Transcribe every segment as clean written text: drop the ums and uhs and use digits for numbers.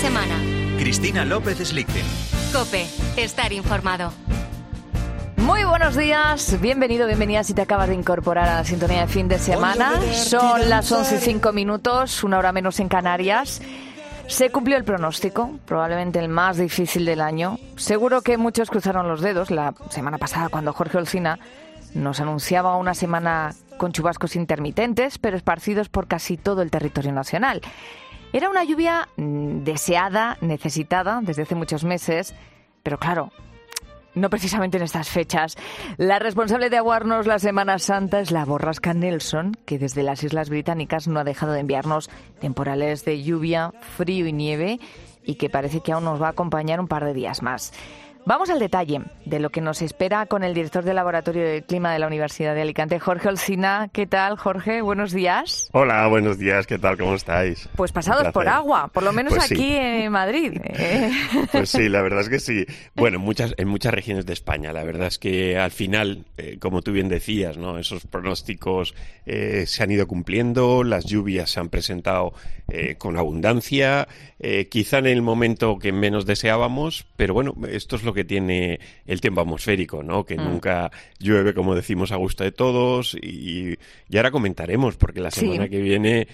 semana. Cristina López Slichting. COPE. Estar informado. Muy buenos días, bienvenido si te acabas de incorporar a la sintonía de fin de semana. Son las 11:05, una hora menos en Canarias. Se cumplió el pronóstico, probablemente el más difícil del año. Seguro que muchos cruzaron los dedos la semana pasada cuando Jorge Olcina nos anunciaba una semana con chubascos intermitentes, pero esparcidos por casi todo el territorio nacional. Era una lluvia deseada, necesitada desde hace muchos meses, pero claro, no precisamente en estas fechas. La responsable de aguarnos la Semana Santa es la borrasca Nelson, que desde las Islas Británicas no ha dejado de enviarnos temporales de lluvia, frío y nieve, y que parece que aún nos va a acompañar un par de días más. Vamos al detalle de lo que nos espera con el director del Laboratorio del Clima de la Universidad de Alicante, Jorge Olcina. ¿Qué tal, Jorge? Buenos días. Hola, buenos días. ¿Qué tal? ¿Cómo estáis? Pues pasados por agua, por lo menos pues aquí sí. en Madrid. Pues sí, la verdad es que sí. Bueno, en muchas regiones de España. La verdad es que al final, como tú bien decías, ¿no? Esos pronósticos se han ido cumpliendo, las lluvias se han presentado con abundancia, quizá en el momento que menos deseábamos, pero bueno, esto es lo que tiene el tiempo atmosférico, ¿no? Que nunca llueve, como decimos, a gusto de todos, y ahora comentaremos, porque la semana que viene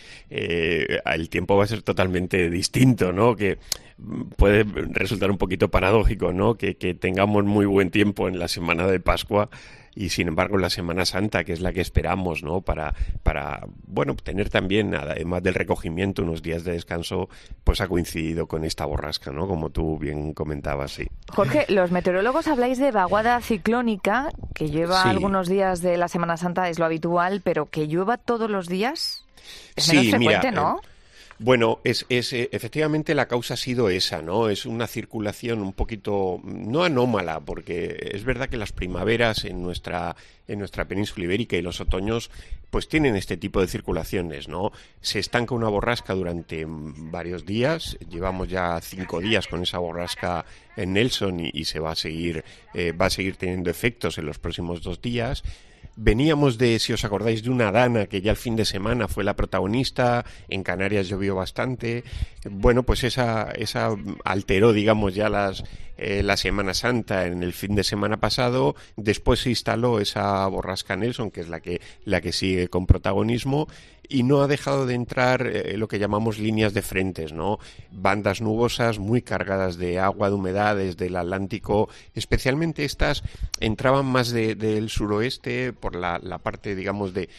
el tiempo va a ser totalmente distinto, ¿no? Que puede resultar un poquito paradójico, ¿no? Que tengamos muy buen tiempo en la semana de Pascua y, sin embargo, la Semana Santa, que es la que esperamos, ¿no? Para bueno, tener también, además del recogimiento, unos días de descanso, pues ha coincidido con esta borrasca, ¿no? Como tú bien comentabas, sí. Jorge, los meteorólogos habláis de vaguada ciclónica, que lleva algunos días de la Semana Santa, es lo habitual, pero que llueva todos los días es menos frecuente, ¿no? Bueno, efectivamente la causa ha sido esa, ¿no? Es una circulación un poquito, no anómala, porque es verdad que las primaveras en nuestra península ibérica y los otoños pues tienen este tipo de circulaciones, ¿no? Se estanca una borrasca durante varios días, llevamos ya 5 días con esa borrasca en Nelson y se va a seguir teniendo efectos en los próximos 2 días. Veníamos si os acordáis, de una dana que ya el fin de semana fue la protagonista, en Canarias llovió bastante. Bueno, pues esa alteró, digamos, ya la Semana Santa en el fin de semana pasado. Después se instaló esa borrasca Nelson, que es la que sigue con protagonismo, y no ha dejado de entrar lo que llamamos líneas de frentes, ¿no? Bandas nubosas muy cargadas de agua, de humedad desde el Atlántico. Especialmente estas entraban más del suroeste, por la parte, digamos, de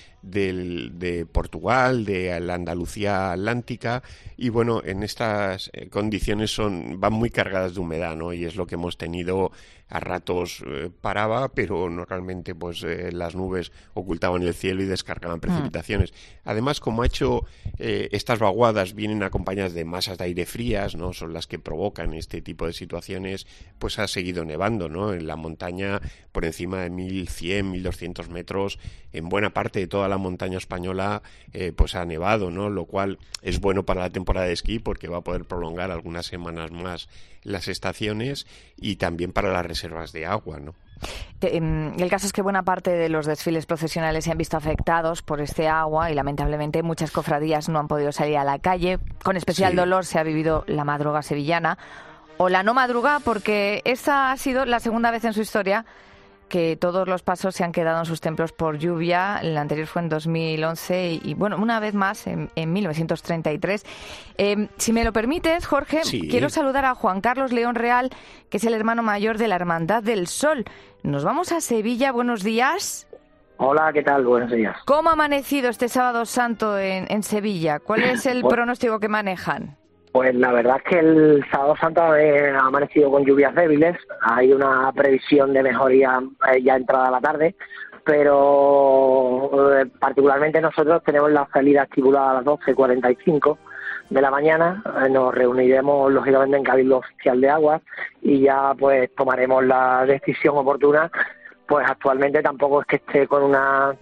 Portugal, de la Andalucía atlántica, y bueno, en estas condiciones van muy cargadas de humedad, ¿no? Y es lo que hemos tenido. A ratos paraba, pero normalmente pues las nubes ocultaban el cielo y descargaban precipitaciones. Además, como ha hecho estas vaguadas vienen acompañadas de masas de aire frías, ¿no? Son las que provocan este tipo de situaciones, pues ha seguido nevando, ¿no? En la montaña, por encima de 1.100, 1.200 metros, en buena parte de toda la montaña española, pues ha nevado, ¿no? Lo cual es bueno para la temporada de esquí, porque va a poder prolongar algunas semanas más las estaciones, y también para las reservas de agua, ¿no? El caso es que buena parte de los desfiles procesionales se han visto afectados por este agua, y lamentablemente muchas cofradías no han podido salir a la calle. Con especial dolor se ha vivido la madruga sevillana, o la no madruga, porque esta ha sido la segunda vez en su historia que todos los pasos se han quedado en sus templos por lluvia. El anterior fue en 2011 y bueno, una vez más en 1933. Si me lo permites, Jorge, quiero saludar a Juan Carlos León Real, que es el hermano mayor de la Hermandad del Sol. Nos vamos a Sevilla. Buenos días. Hola, ¿qué tal? Buenos días. ¿Cómo ha amanecido este Sábado Santo en Sevilla? ¿Cuál es el pronóstico que manejan? Pues la verdad es que el Sábado Santo ha amanecido con lluvias débiles. Hay una previsión de mejoría ya entrada la tarde, pero particularmente nosotros tenemos la salida estipulada a las 12:45 de la mañana. Nos reuniremos lógicamente en Cabildo Oficial de Aguas y ya pues tomaremos la decisión oportuna. Pues actualmente tampoco es que esté con una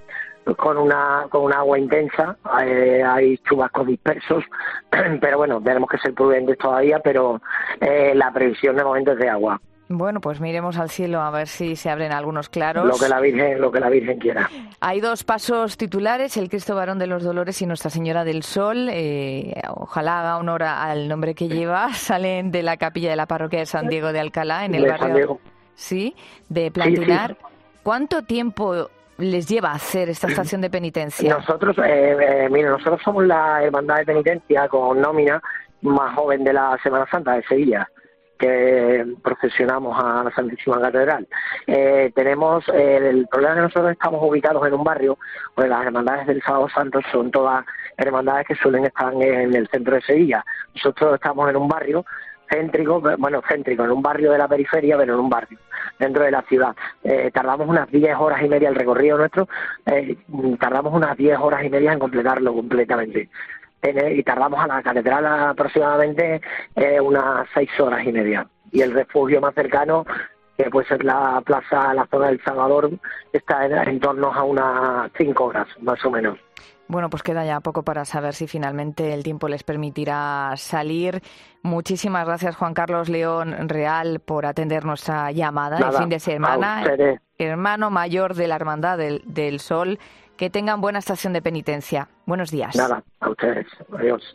agua intensa, hay chubascos dispersos, pero bueno, tenemos que ser prudentes todavía, pero la previsión de momento es de agua. Bueno, pues miremos al cielo a ver si se abren algunos claros. Lo que la Virgen quiera. Hay 2 pasos titulares, el Cristo Varón de los Dolores y Nuestra Señora del Sol. Ojalá haga honor al nombre que lleva. Salen de la capilla de la parroquia de San Diego de Alcalá, en el barrio de Plantinar. Sí. ¿Cuánto tiempo les lleva a hacer esta estación de penitencia? Nosotros somos la hermandad de penitencia con nómina más joven de la Semana Santa de Sevilla, que procesionamos a la Santísima Catedral. Tenemos el problema que nosotros estamos ubicados en un barrio, pues las hermandades del Sábado Santo son todas hermandades que suelen estar en el centro de Sevilla. Nosotros estamos en un barrio céntrico, en un barrio de la periferia, pero en un barrio dentro de la ciudad. Tardamos unas 10 horas y media el recorrido nuestro, tardamos unas 10 horas y media en completarlo completamente. Y tardamos a la catedral aproximadamente unas 6 horas y media. Y el refugio más cercano, que puede ser la zona del Salvador, está en torno a unas 5 horas, más o menos. Bueno, pues queda ya poco para saber si finalmente el tiempo les permitirá salir. Muchísimas gracias, Juan Carlos León Real, por atender nuestra llamada de fin de semana. Hermano mayor de la Hermandad del Sol. Que tengan buena estación de penitencia. Buenos días. Nada, a ustedes. Adiós.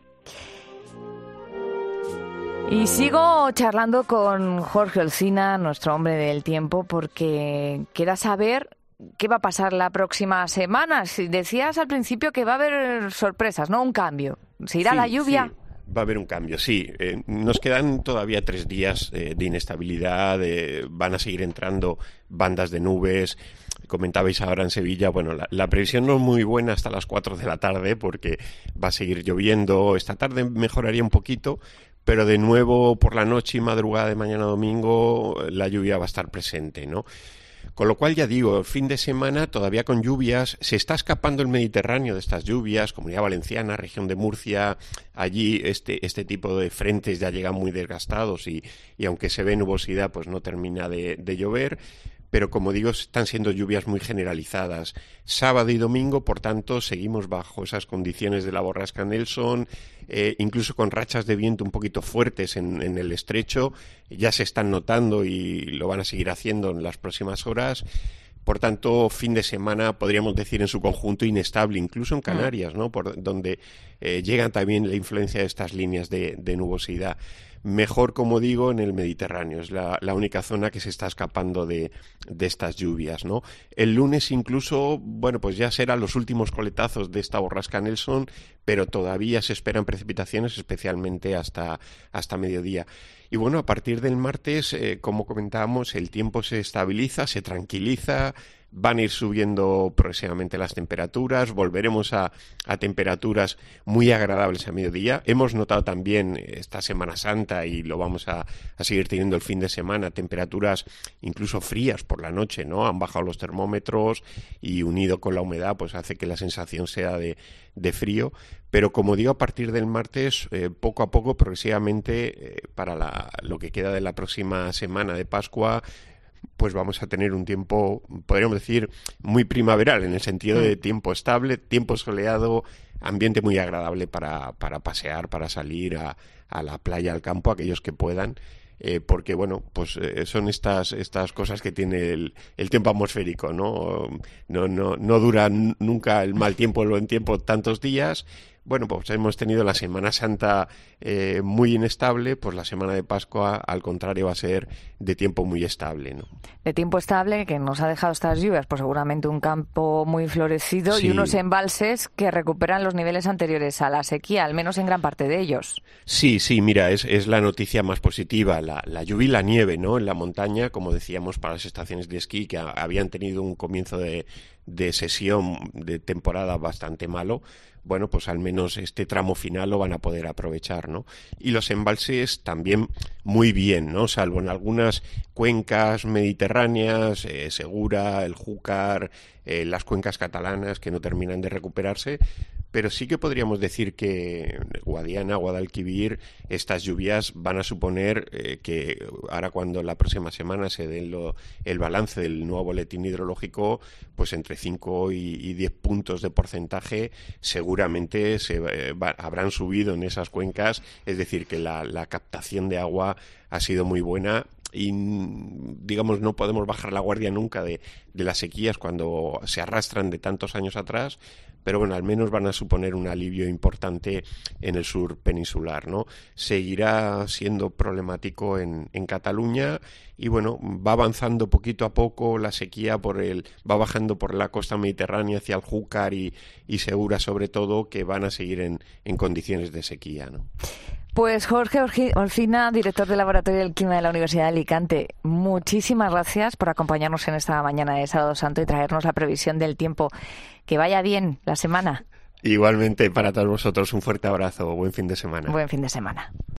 Y sigo charlando con Jorge Olcina, nuestro hombre del tiempo, porque queda saber qué va a pasar la próxima semana. Si decías al principio que va a haber sorpresas, ¿no? Un cambio. ¿Se irá la lluvia? Sí. Va a haber un cambio, sí. Nos quedan todavía 3 días de inestabilidad. Van a seguir entrando bandas de nubes. Comentabais ahora en Sevilla, bueno, la previsión no es muy buena hasta las 4 de la tarde porque va a seguir lloviendo. Esta tarde mejoraría un poquito, pero de nuevo por la noche y madrugada de mañana domingo la lluvia va a estar presente, ¿no? Con lo cual, ya digo, el fin de semana todavía con lluvias, se está escapando el Mediterráneo de estas lluvias, Comunidad Valenciana, región de Murcia, allí este tipo de frentes ya llegan muy desgastados y aunque se ve nubosidad, pues no termina de llover. Pero como digo, están siendo lluvias muy generalizadas. Sábado y domingo, por tanto, seguimos bajo esas condiciones de la borrasca Nelson, incluso con rachas de viento un poquito fuertes en el estrecho, ya se están notando y lo van a seguir haciendo en las próximas horas. Por tanto, fin de semana, podríamos decir en su conjunto, inestable, incluso en Canarias, ¿no? Por donde llegan también la influencia de estas líneas de nubosidad. Mejor, como digo, en el Mediterráneo. Es la única zona que se está escapando de estas lluvias, ¿no? El lunes incluso, bueno, pues ya serán los últimos coletazos de esta borrasca Nelson, pero todavía se esperan precipitaciones, especialmente hasta mediodía. Y bueno, a partir del martes, como comentábamos, el tiempo se estabiliza, se tranquiliza, van a ir subiendo progresivamente las temperaturas, volveremos a temperaturas muy agradables a mediodía. Hemos notado también esta Semana Santa, y lo vamos a seguir teniendo el fin de semana, temperaturas incluso frías por la noche, ¿no? Han bajado los termómetros y unido con la humedad, pues hace que la sensación sea de frío. Pero como digo, a partir del martes, poco a poco, progresivamente, para lo que queda de la próxima semana de Pascua, pues vamos a tener un tiempo, podríamos decir, muy primaveral, en el sentido de tiempo estable, tiempo soleado, ambiente muy agradable para pasear, para salir a la playa, al campo, aquellos que puedan, porque bueno, pues son estas cosas que tiene el tiempo atmosférico, ¿no? No dura nunca el mal tiempo, el buen tiempo tantos días. Bueno, pues hemos tenido la Semana Santa muy inestable, pues la Semana de Pascua, al contrario, va a ser de tiempo muy estable, ¿no? De tiempo estable, que nos ha dejado estas lluvias, pues seguramente un campo muy florecido, sí, y unos embalses que recuperan los niveles anteriores a la sequía, al menos en gran parte de ellos. Sí, mira, es la noticia más positiva, la lluvia y la nieve, ¿no? En la montaña, como decíamos, para las estaciones de esquí, que habían tenido un comienzo de sesión, de temporada bastante malo. Bueno, pues al menos este tramo final lo van a poder aprovechar, ¿no? Y los embalses también muy bien, ¿no? Salvo en algunas cuencas mediterráneas, Segura, el Júcar, las cuencas catalanas que no terminan de recuperarse, pero sí que podríamos decir que Guadiana, Guadalquivir, estas lluvias van a suponer que ahora, cuando la próxima semana se dé el balance del nuevo boletín hidrológico, pues entre 5 y 10 puntos de porcentaje seguramente habrán subido en esas cuencas, es decir, que la captación de agua ha sido muy buena. digamos, no podemos bajar la guardia nunca de las sequías cuando se arrastran de tantos años atrás, pero bueno, al menos van a suponer un alivio importante en el sur peninsular, ¿no? Seguirá siendo problemático en Cataluña y bueno, va avanzando poquito a poco la sequía va bajando por la costa mediterránea hacia el Júcar y Segura sobre todo, que van a seguir en condiciones de sequía, ¿no? Pues Jorge Olcina, director del Laboratorio del Clima de la Universidad de Alicante, muchísimas gracias por acompañarnos en esta mañana de Sábado Santo y traernos la previsión del tiempo. Que vaya bien la semana. Igualmente para todos vosotros, un fuerte abrazo, buen fin de semana. Buen fin de semana.